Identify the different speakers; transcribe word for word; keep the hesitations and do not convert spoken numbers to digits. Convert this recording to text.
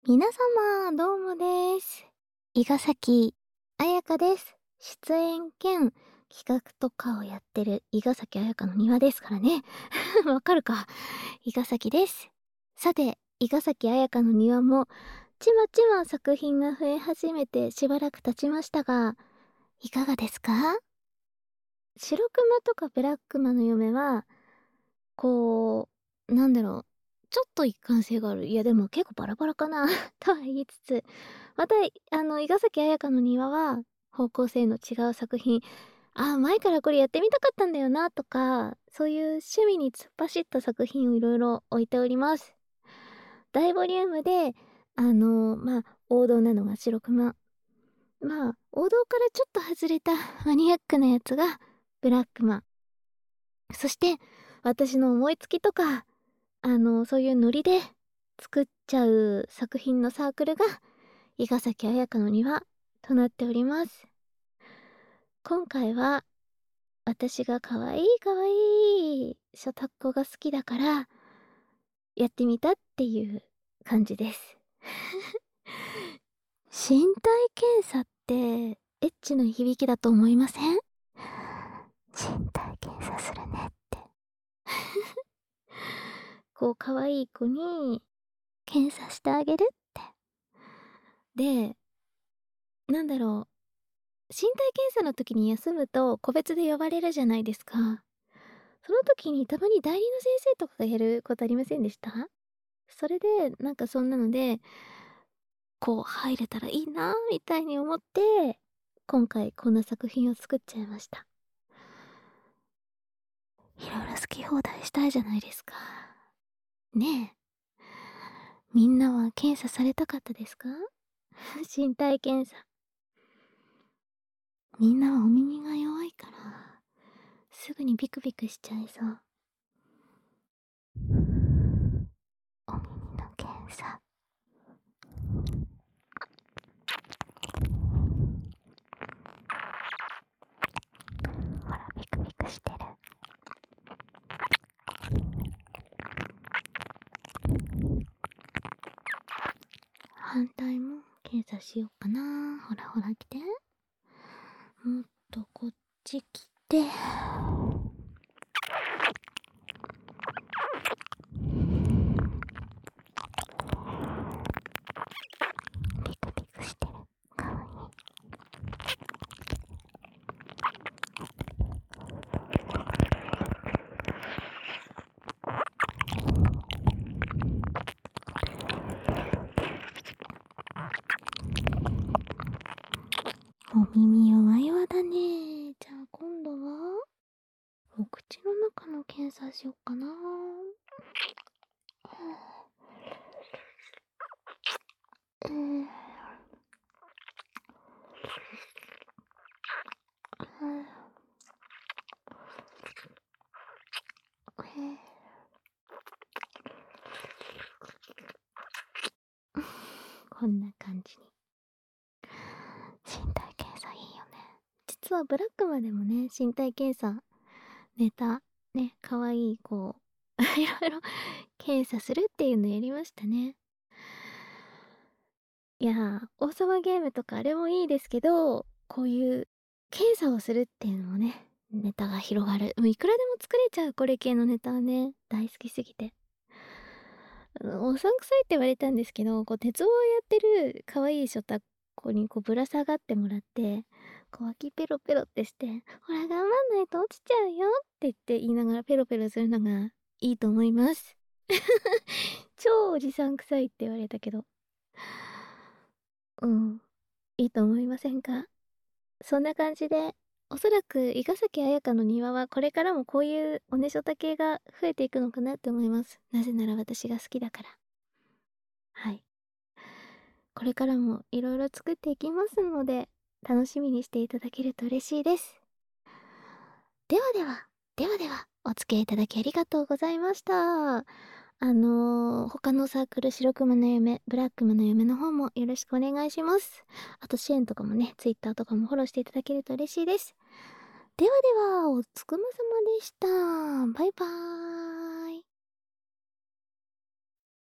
Speaker 1: 皆様、どうもです。伊賀崎彩香です。出演兼企画とかをやってる伊賀崎彩香の庭ですからね。わかるか。伊賀崎です。さて、伊賀崎彩香の庭も、ちまちま作品が増え始めてしばらく経ちましたが、いかがですか？白熊とかブラックマの嫁は、こう、なんだろう。ちょっと一貫性がある。いや、でも結構バラバラかなとは言いつつ、また、あの、伊賀崎彩香の庭は、方向性の違う作品、ああ、前からこれやってみたかったんだよな、とか、そういう趣味に突っ走った作品をいろいろ置いております。大ボリュームで、あの、まあ、王道なのが白熊。まあ、王道からちょっと外れたマニアックなやつが、ブラックマン。そして、私の思いつきとか、あの、そういうノリで作っちゃう作品のサークルが、伊賀崎彩香の庭となっております。今回は、私が可愛い可愛いショタッコが好きだから、やってみたっていう感じです。身体検査って、エッチな響きだと思いません？身体検査するねって。こう、可愛い子に、検査してあげるって。で、なんだろう。身体検査の時に休むと個別で呼ばれるじゃないですか。その時にたまに代理の先生とかがやることありませんでした？それで、なんかそんなので、こう入れたらいいなみたいに思って、今回こんな作品を作っちゃいました。いろいろ好き放題したいじゃないですか。ねえ。みんなは検査されたかったですか？身体検査。みんなはお耳が弱いから、すぐにビクビクしちゃいそう。お耳の検査。ほら、ビクビクしてる。反対も検査しようかな。ほらほら来て。もっとこっち来て。ビクビクしてる。かわいい。お耳弱いわだね。じゃあ今度はお口の中の検査しようかな。えーこんな感じに。身体検査いいよね。実はブラックマでもね、身体検査、ネタ、ね、かわいい、こう、いろいろ検査するっていうのやりましたね。いやー、王様ゲームとかあれもいいですけど、こういう検査をするっていうのもね、ネタが広がる。もういくらでも作れちゃう、これ系のネタはね、大好きすぎて。おさんくさいって言われたんですけど、こう、鉄棒をやってる可愛いショタ子にこうぶら下がってもらって、こう脇ペロペロってして、ほら頑張んないと落ちちゃうよって言って言いながらペロペロするのがいいと思います。超おじさん臭いって言われたけど。うん、いいと思いませんか？そんな感じで、おそらく伊賀崎彩香の庭はこれからもこういうおねしょた系が増えていくのかなって思います。なぜなら私が好きだから。はい。これからもいろいろ作っていきますので、楽しみにしていただけると嬉しいです。ではでは、ではでは、お付き合いいただきありがとうございました。あのー、他のサークル、白熊の嫁、ブラックマの嫁の方もよろしくお願いします。あと支援とかもね、ツイッターとかもフォローしていただけると嬉しいです。ではでは、おつくまさまでした。バイバーイ。